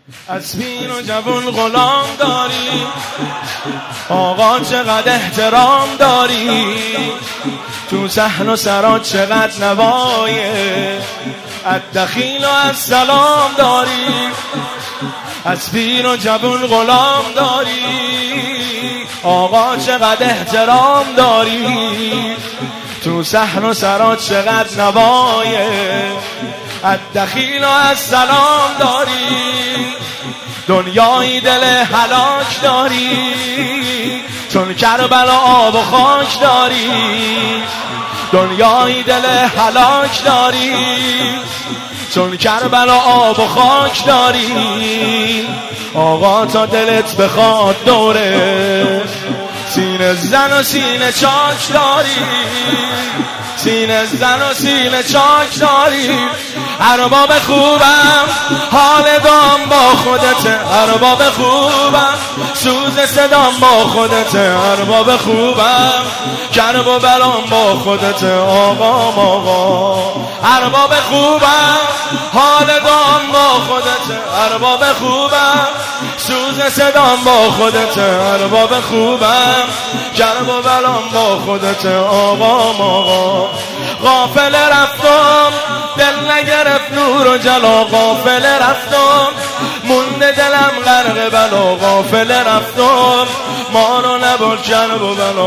از پیر و جوون غلام داری، آقا چقدر احترام داری، تو صحن و سرات چقدر نوایه، از دخیل و از سلام داری، از پیر و جوون غلام داری، آقا چقدر احترام داری، تو صحن و سرات چقدر نوایه، از دخیل و از سلام داری، دنیای دل هلاک داری، چون کربلا آب و خاک داری، دنیای دل هلاک داری، چون کربلا آب و خاک داری، آقا تا دلت بخواد دوره، سینه زن و سینه چاک داری، سینه زن و سینه چاک داری، ارباب خوبم حال دام با خودته، ارباب خوبم سوز صدام با خودته، ارباب خوبم کرب و بلام با خودته، آقا ارباب خوبم حال دام با خودته، ارباب خوبم سوز صدام با خودته، ارباب خوبم کرب و بلام با خودته، آقا غافل رفتم دل نگرفت نور و جلا، غافل رفتم مونده دلم غرق بلا، غافل رفتم ما رو نبرد کرب و بلا،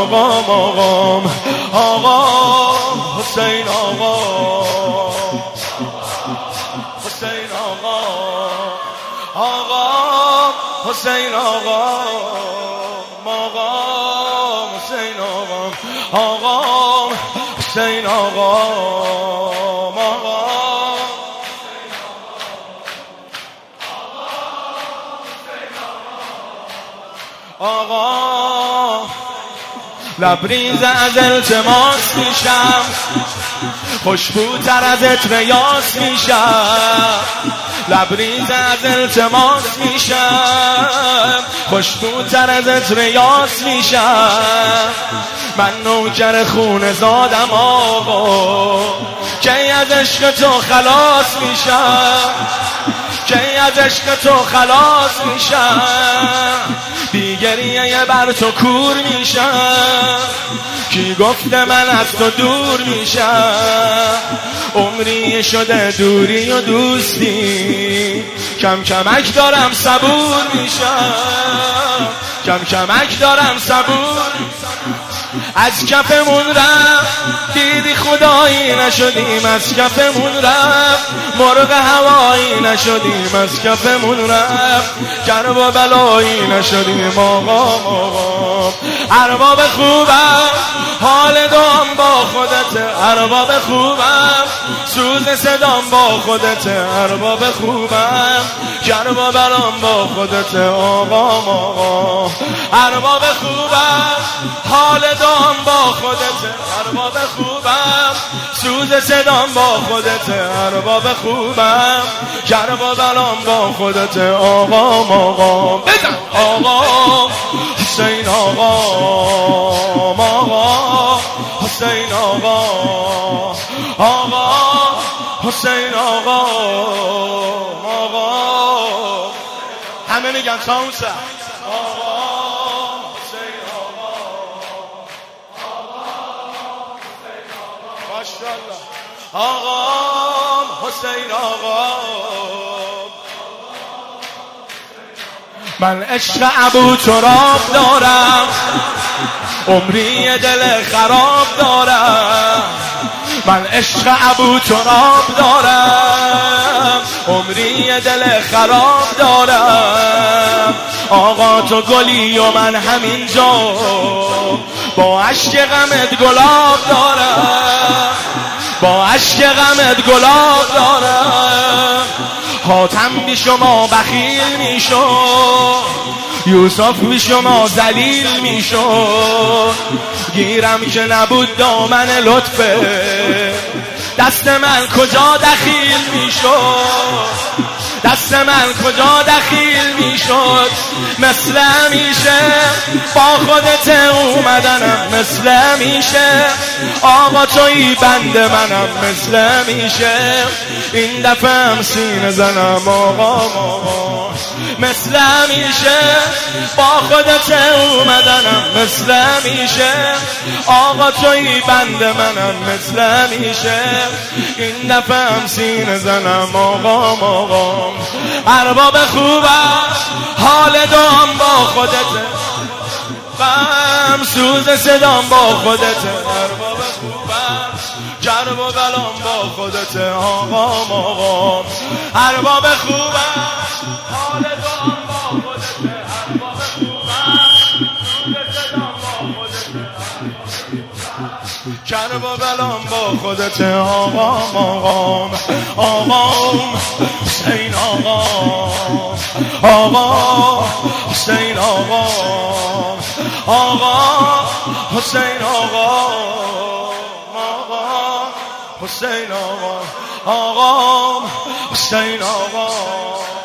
آقا حسین، آقا حسین، آقا حسین، آقا حسین، آقا حسین، آقا لبریز از التماس میشم، خوشبوتر از اتریاس میشم، لبریز از التماس میشم، خوشبوتر از اتریاس میشم، من نوکر خون زادم آقا، کی از عشق تو خلاص میشم، کی از عشق تو خلاص میشم، بیگریه بر تو کور میشم، کی گفته من از تو دور میشم، عمری شده دوری و دوستی، کم کمک دارم صبور میشم، کم کمک دارم صبور، از کفمون رفت دیدی خدایی نشدیم، از کفمون رفت مرغ هوایی نشدیم، از کفمون رفت کرب و بلایی نشدیم، آقا ارباب خوبم حال دام با خودته، ارباب خوبم سوز صدام با خودته، ارباب خوبم کرب و بلام با خودته، آقا ارباب خوبم حال دام با خودته، ارباب خوبم سوز صدام با خودته، ارباب خوبم کرب و بلام با خودته، آقا بزن، آقا حسین، آقا حسین، آقا حسین، آقا همه میگن ساونسه، آقا حسین، آقا من عشق ابو تراب دارم، عمری دل خراب دارم، من عشق ابو تراب دارم، عمری دل خراب دارم، آقا تو گلی و من همینجا با عشق غمت گلاب دارم، با عشق غمت گلاب دارم، حاتم بی شما بخیل میشد، یوسف بی شما ذلیل میشد، گیرم که نبود دامن لطفه، دست من کجا دخیل میشد، دست من کجا دخیل میشد، مثل همیشه با خودت اومدنم، مثل همیشه آقا توی بند منم، مثل همیشه این دفعه هم سینه زنم، آقا مثل همیشه با خودت اومدنم، مثل همیشه آقا توی بند منم، مثل همیشه این دفعه هم سینه زنم آقا ارباب خوبم حال دام با خودته، غم سوز صدام با خودته، ارباب خوبم جرب و بلام با خودته آقا ارباب خوبم حال دام با خودته، ارباب خوبم سوز صدام با خودته، جرب و بلام با خودته آقا حسین آقا حسین آقا حسین آقا حسین آقا حسین آقا